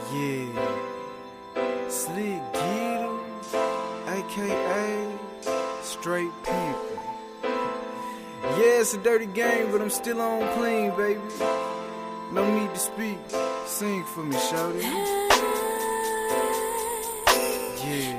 Yeah, Slick Gittle, aka Straight Pimpin'. Yeah, it's a dirty game, but I'm still on clean, baby. No need to speak, sing for me, shawty. Yeah.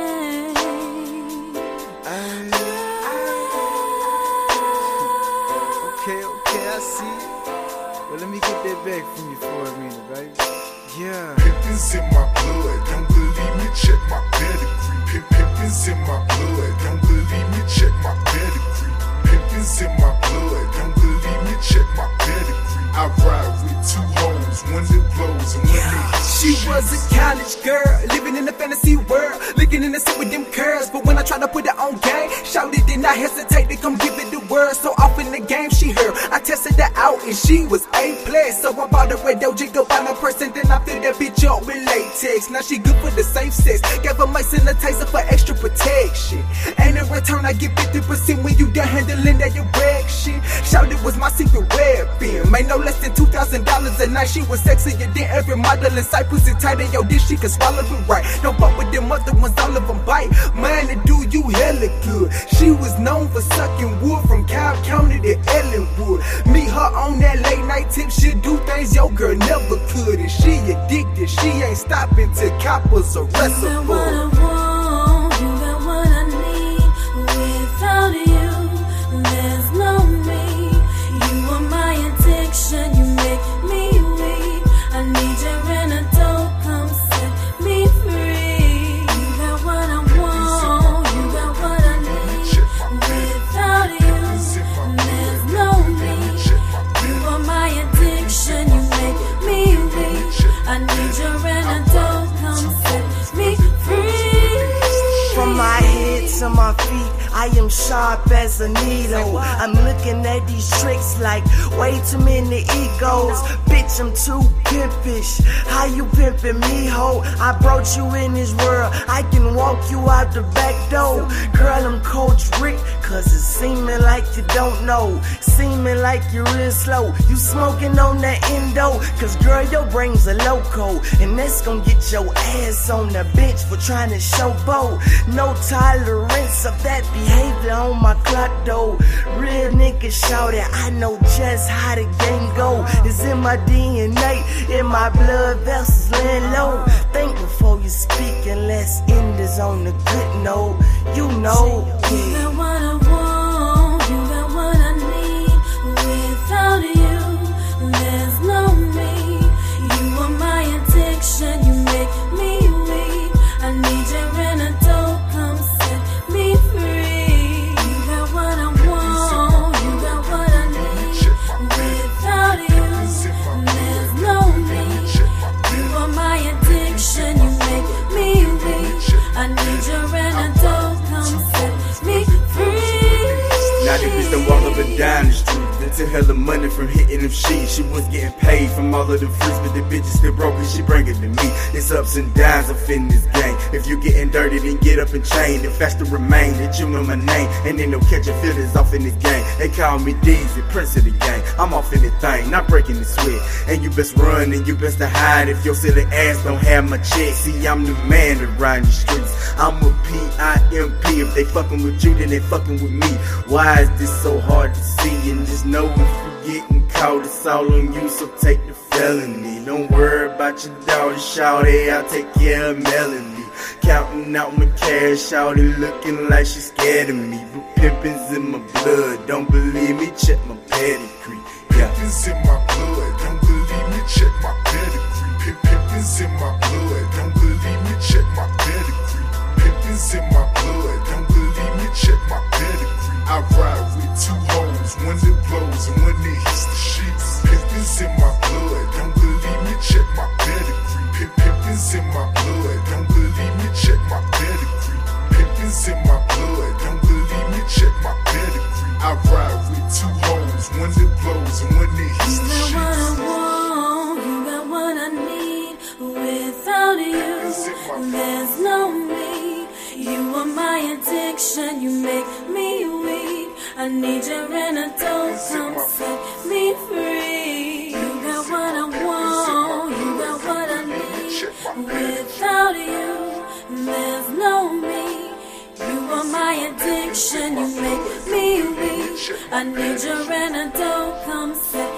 Okay, I see it. Well, let me get that back from you for a minute, baby. Yeah. Pimpin's in my blood, don't believe me, check my pedigree. Pimpin's in my blood, don't believe me, check my pedigree. Pimpin's in my blood, don't believe me, check my pedigree. I ride with two hoes, one that blows and one that She was a college girl, living in a fantasy world, looking in the seat with them curls. But when I tried to put it on game, shouted did not hesitate to come give it the word. So off in the game she heard, I tested her out and she was A+. So I bought her a Doja Gabbana purse and then I filled that bitch up with latex. Now she good for the safe sex, gave her mice and a taser for extra protection. And in return I get 50% when you done handling that direction. Shouted was my secret weapon, made no less than $2,000 a night. She was sexier than every model in sight. Pussy tight in your dish, she can swallow it right. Don't fuck with them other ones, all of them bite. Man, it do you hella good. She was known for sucking wood from Cobb County to Ellenwood. Meet her on that late night tip, she do things your girl never could. And she addicted, she ain't stopping till coppers arrest her for. You got what I want, you got what I need. Without you, there's no me. You are my addiction, you make me weak. I need your antidote, come set me free. You got what I want, you got what I need. Without you, there's no me. You are my addiction, you make me weak. I need your antidote, come set me free. From my head to my feet, I am sharp as a needle. I'm looking at these tricks like way too many egos. Bitch, I'm too pimpish. How you pimpin' me, ho? I brought you in this world, I can walk you out the back door. Girl, I'm Coach Rick, cause it's seeming like you don't know. Seeming like you're real slow. You smoking on that endo, cause girl, your brain's a loco. And that's gonna get your ass on the bench for trying to showboat. No tolerance of that behavior on my clock though. Real nigga shouted, I know just how the game go. It's in my DNA, in my blood vessels laying low. Think before you speak and let's end this on the good note. You know, You got what I want, you got what I need. Without you, there's no me. You are my addiction, you make me weak. I need your antidote, come set me free. You got what I want, you got what I need. Without you, there's no me. You are my addiction, you make me weak. I need your antidote, come set me free. Now this bitch done walk up and down the street. Then took hella money from hitting them sheets. She was getting paid from all of the fruits, but the bitch is still broke and she bring it to me. It's ups and downs up in this game. If you getting dirty, then get up and chain. The faster remain that you know my name. And then no catching feelings off in this game. They call me Deezy, Prince of the game. I'm off in this thing, not breaking the sweat. And you best run and you best to hide if your silly ass don't have my check. See, I'm the man around these streets. I'm a PIMP. If they fucking with you, then they fucking with me. Why is this so hard to see? And just know if you getting caught, it's all on you, so take the felony. Don't worry about your daughter, shawty, I'll take care of Melanie. Counting out my cash, shawty looking like she's scared of me. But pimpin's in my blood, don't believe me, check my pedigree. Yeah. Pimpin's in my blood, don't believe me, check my pedigree. Pimpin's in my blood, don't believe me, check my pedigree. Pimpin's in my blood, don't believe me, check my pedigree. I ride with two hoes, one that blows and one that hits the sheets. Pimpin's in my blood, don't believe me, check my pedigree. Pimpin's in my blood, don't believe me, check my pedigree. Pimpin's in my blood, don't believe me, check my pedigree. I ride with two hoes, one that blows and one that hits the You got what sheets. I want, you got what I need. Without you, there's no me. You are my addiction, you make me weak. I need your antidote, come set me free. You got what I want, you got what I need. Without you, there's no me. You are my addiction, you make me weak. I need your antidote, come set